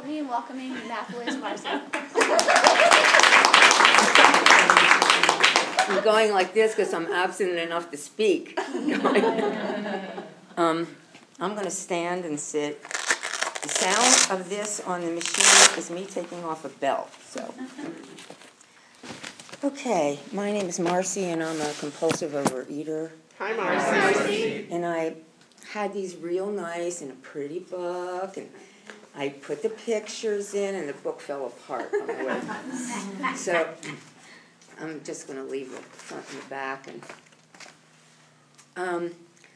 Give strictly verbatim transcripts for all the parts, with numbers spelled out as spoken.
me in welcoming Mathilde Marcy. I'm going like this because I'm absent enough to speak. um, I'm going to stand and sit. The sound of this on the machine is me taking off a belt. So, okay, my name is Marcy, and I'm a compulsive overeater. Hi, Marcy. And I had these real nice and a pretty book, and I put the pictures in, and the book fell apart on the way. So I'm just going to leave the front and the back. And um,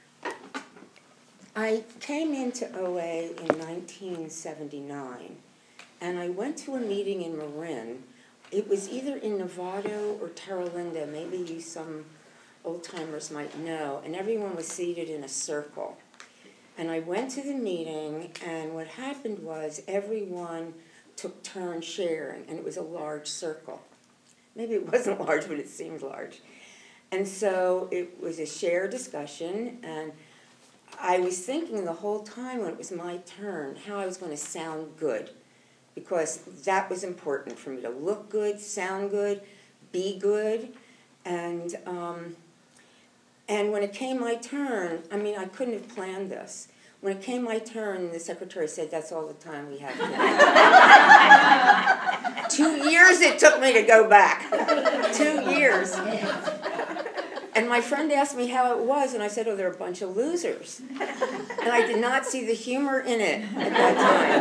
I came into O A in nineteen seventy-nine, and I went to a meeting in Marin. It was either in Novato or Terra Linda. Maybe you some old-timers might know. And everyone was seated in a circle. And I went to the meeting, and what happened was everyone took turns sharing, and it was a large circle. Maybe it wasn't large, but it seemed large. And so it was a shared discussion, and I was thinking the whole time when it was my turn how I was going to sound good, because that was important for me, to look good, sound good, be good. And um, and when it came my turn, I mean, I couldn't have planned this. When it came my turn, the secretary said, "That's all the time we have today." Two years it took me to go back. Two years. And my friend asked me how it was, and I said, "Oh, they're a bunch of losers." And I did not see the humor in it at that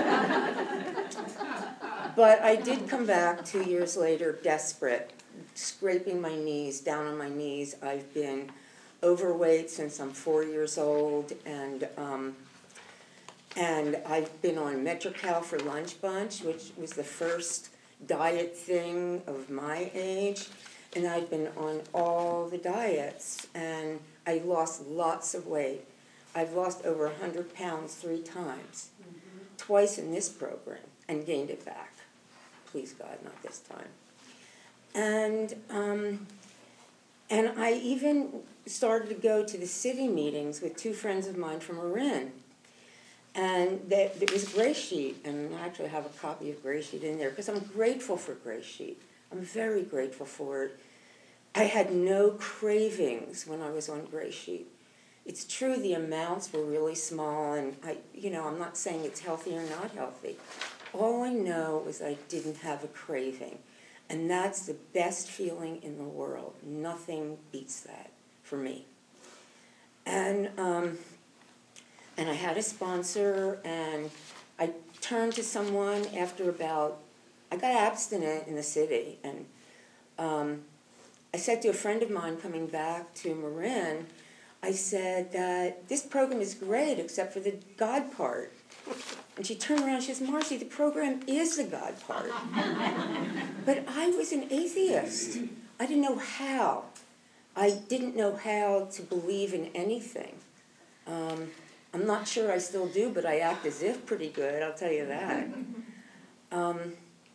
time. But I did come back two years later, desperate, scraping my knees, down on my knees. I've been overweight since I'm four years old, and um, and I've been on Metro-Cal for Lunch Bunch, which was the first diet thing of my age, and I've been on all the diets, and I lost lots of weight. I've lost over one hundred pounds three times, mm-hmm. twice in this program, and gained it back. Please God, not this time. And um, and I even started to go to the city meetings with two friends of mine from Marin. And that there was Gray Sheet, and I actually have a copy of Gray Sheet in there, because I'm grateful for Gray Sheet. I'm very grateful for it. I had no cravings when I was on Gray Sheet. It's true the amounts were really small, and I, you know, I'm not saying it's healthy or not healthy. All I know is I didn't have a craving. And that's the best feeling in the world. Nothing beats that for me. And um, and I had a sponsor, and I turned to someone after about, I got abstinent in the city, and um, I said to a friend of mine coming back to Marin, I said that this program is great except for the God part. And she turned around and she says, "Marcy, the program is the God part." But I was an atheist. I didn't know how. I didn't know how to believe in anything. Um, I'm not sure I still do, but I act as if pretty good, I'll tell you that. Um,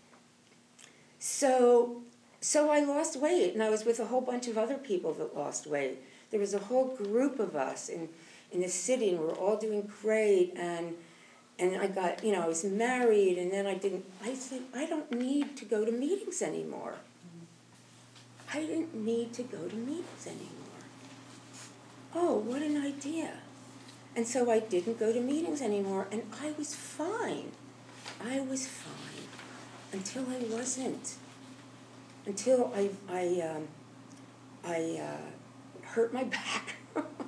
so, so I lost weight, and I was with a whole bunch of other people that lost weight. There was a whole group of us in, in the city, and we were all doing great, and And I got, you know, I was married, and then I didn't, I said, I don't need to go to meetings anymore. I didn't need to go to meetings anymore. Oh, what an idea. And so I didn't go to meetings anymore, and I was fine. I was fine until I wasn't. Until I, I, um, I uh, hurt my back.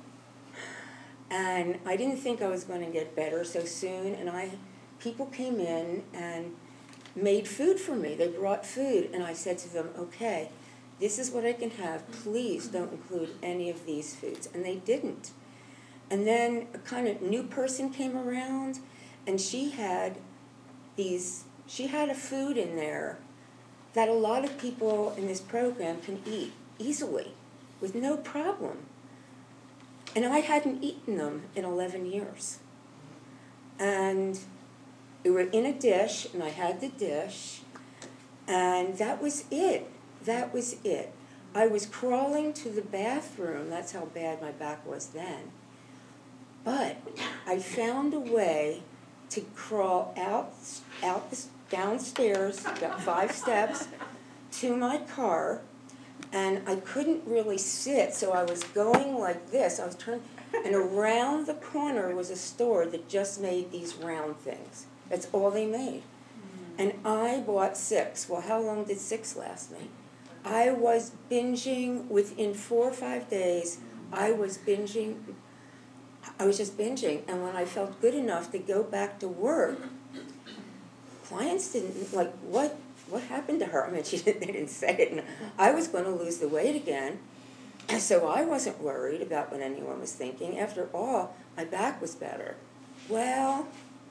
And I didn't think I was going to get better so soon, and I, people came in and made food for me. They brought food, and I said to them, "Okay, this is what I can have. Please don't include any of these foods." And they didn't. And then a kind of new person came around, and she had these, she had a food in there that a lot of people in this program can eat easily with no problem. And I hadn't eaten them in eleven years. And they were in a dish, and I had the dish, and that was it. That was it. I was crawling to the bathroom. That's how bad my back was then. But I found a way to crawl out, out the, downstairs, about five steps, to my car, and I couldn't really sit, so I was going like this. I was turning, and around the corner was a store that just made these round things. That's all they made. And I bought six. Well, how long did six last me? I was binging within four or five days. I was binging. I was just binging. And when I felt good enough to go back to work, clients didn't, like, what what happened to her? I mean, she didn't, they didn't say it. And I was going to lose the weight again. And so I wasn't worried about what anyone was thinking. After all, my back was better. Well,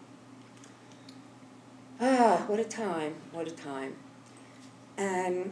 ah, what a time, what a time. And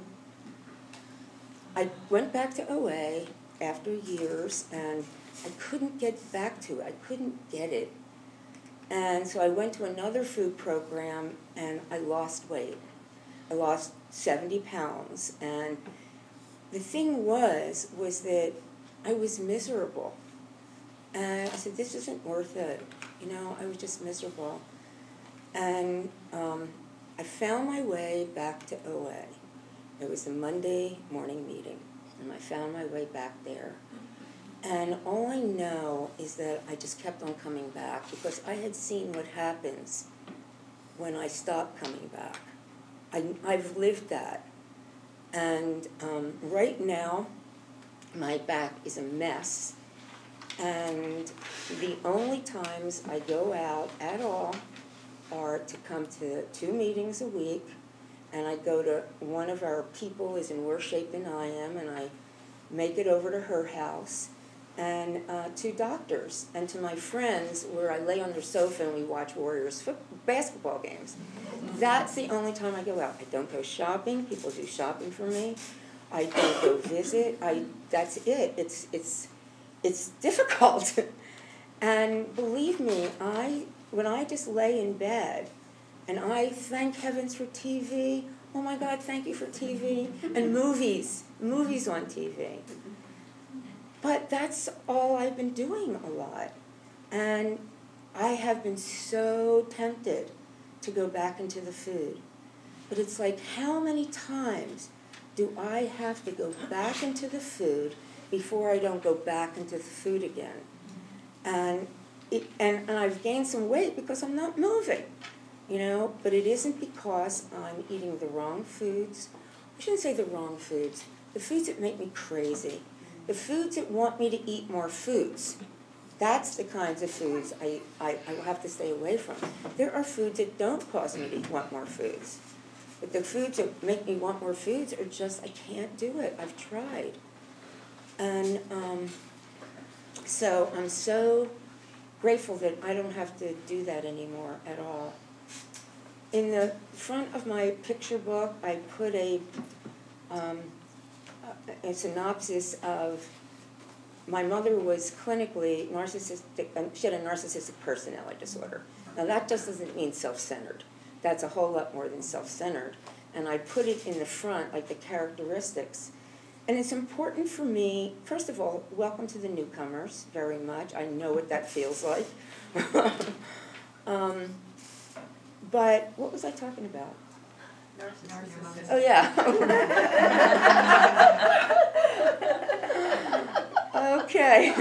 I went back to O A after years, and I couldn't get back to it. I couldn't get it. And so I went to another food program, and I lost weight. I lost seventy pounds. And the thing was, was that I was miserable. And I said, this isn't worth it. You know, I was just miserable. And um, I found my way back to O A. It was a Monday morning meeting, and I found my way back there. And all I know is that I just kept on coming back because I had seen what happens when I stop coming back. I, I've lived that. And um, right now, my back is a mess. And the only times I go out at all are to come to two meetings a week, and I go to one of our people is in worse shape than I am, and I make it over to her house, and uh, to doctors, and to my friends where I lay on their sofa and we watch Warriors foot- basketball games. That's the only time I go out. I don't go shopping. People do shopping for me. I don't go visit. I that's it. It's it's it's difficult. And believe me, I when I just lay in bed and I thank heavens for T V. Oh my God, thank you for T V and movies, movies on T V. But that's all I've been doing a lot. And I have been so tempted to go back into the food. But it's like, how many times do I have to go back into the food before I don't go back into the food again? And it, and, and I've gained some weight because I'm not moving, you know, but it isn't because I'm eating the wrong foods. I shouldn't say the wrong foods. The foods that make me crazy. The foods that want me to eat more foods. That's the kinds of foods I, I, I have to stay away from. There are foods that don't cause me to want more foods. But the foods that make me want more foods are just, I can't do it. I've tried. And um, so I'm so grateful that I don't have to do that anymore at all. In the front of my picture book, I put a, um, a synopsis of my mother was clinically narcissistic, she had a narcissistic personality disorder. Now that just doesn't mean self-centered. That's a whole lot more than self-centered. And I put it in the front, like the characteristics. And it's important for me, first of all, welcome to the newcomers very much. I know what that feels like. um, but what was I talking about? Narcissism. Oh, yeah. Okay.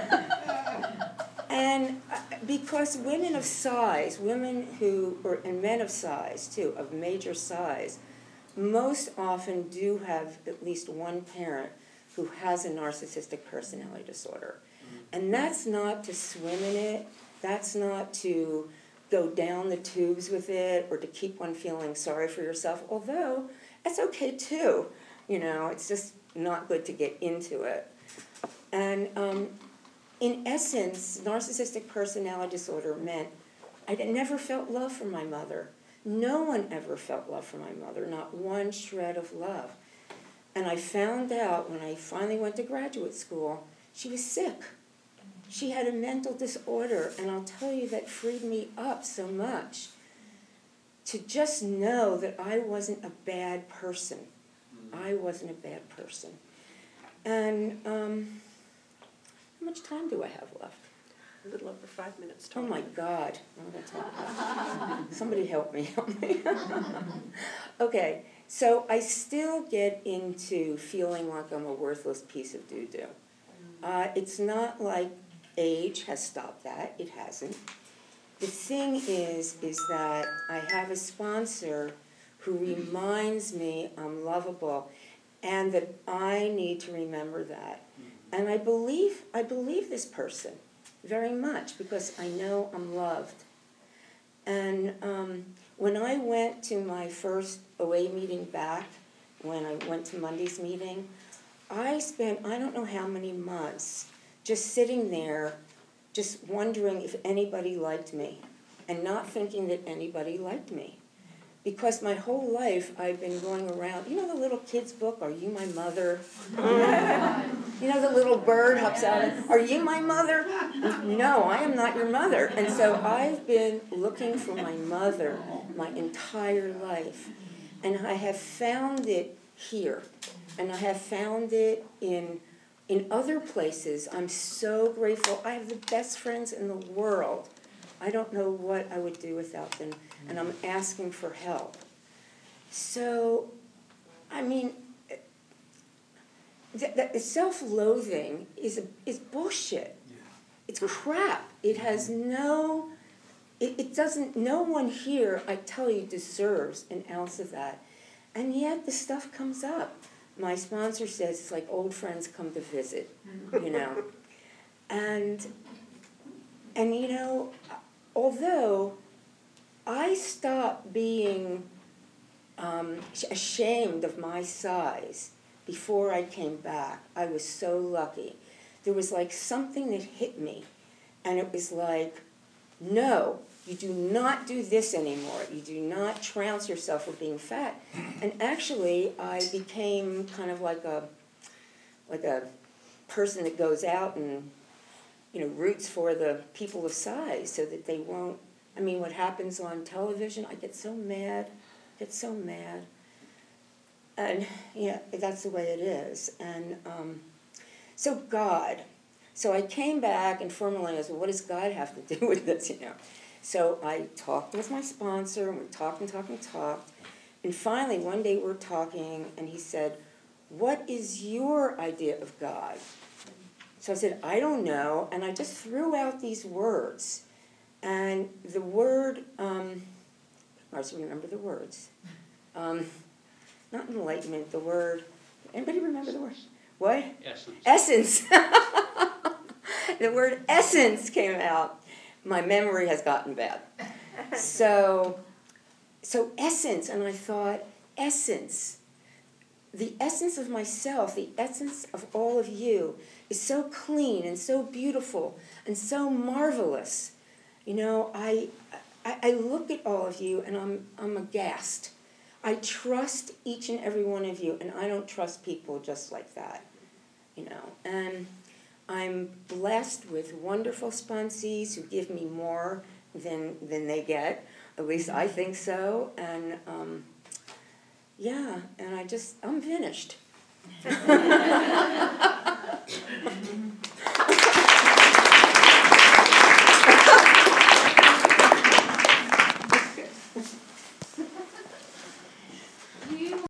And because women of size, women who, or, and men of size too, of major size, most often do have at least one parent who has a narcissistic personality disorder. And that's not to swim in it, that's not to go down the tubes with it or to keep one feeling sorry for yourself, although that's okay too. You know, it's just not good to get into it. And um, in essence, narcissistic personality disorder meant I never felt love from my mother. No one ever felt love from my mother, not one shred of love. And I found out when I finally went to graduate school, she was sick. She had a mental disorder, and I'll tell you that freed me up so much to just know that I wasn't a bad person. I wasn't a bad person. And um, how much time do I have left? A little over five minutes Oh talking. my God. I'm gonna talk about- Somebody help me, help me. Okay, so I still get into feeling like I'm a worthless piece of doo-doo. Uh, it's not like age has stopped that. It hasn't. The thing is, is that I have a sponsor who reminds me I'm lovable and that I need to remember that. And I believe, I believe this person very much because I know I'm loved. And um, when I went to my first O A meeting back, when I went to Monday's meeting, I spent I don't know how many months just sitting there, just wondering if anybody liked me and not thinking that anybody liked me. Because my whole life I've been going around, you know the little kid's book, Are You My Mother? You know the little bird hops out, Are you my mother? No, I am not your mother. And so I've been looking for my mother my entire life. And I have found it here. And I have found it in in other places. I'm so grateful. I have the best friends in the world. I don't know what I would do without them, and I'm asking for help. So, I mean, th- th- self-loathing is a, is bullshit. It's crap. It has no, it, it doesn't, no one here, I tell you, deserves an ounce of that. And yet the stuff comes up. My sponsor says it's like old friends come to visit, you know. And, and you know, although I stopped being um, ashamed of my size before I came back, I was so lucky. There was like something that hit me, and it was like, no, you do not do this anymore. You do not trounce yourself for being fat. And actually, I became kind of like a, like a person that goes out and, you know, roots for the people of size so that they won't. I mean, what happens on television, I get so mad, get so mad. And, yeah, that's the way it is. And um, so God, so I came back and formalized, well, what does God have to do with this, you know? So I talked with my sponsor, and we talked and talked and talked. And finally, one day we're talking, and he said, what is your idea of God? So I said, I don't know. And I just threw out these words. And the word, um, I also remember the words. Um, not enlightenment, the word, anybody remember the word? What? Essence. Essence. The word essence came out. My memory has gotten bad. So, so essence, and I thought, essence. The essence of myself, the essence of all of you, is so clean and so beautiful and so marvelous. You know, I, I, I look at all of you and I'm, I'm aghast. I trust each and every one of you, and I don't trust people just like that. You know, and I'm blessed with wonderful sponsees who give me more than than they get. At least I think so. And um, yeah, and I just I'm finished.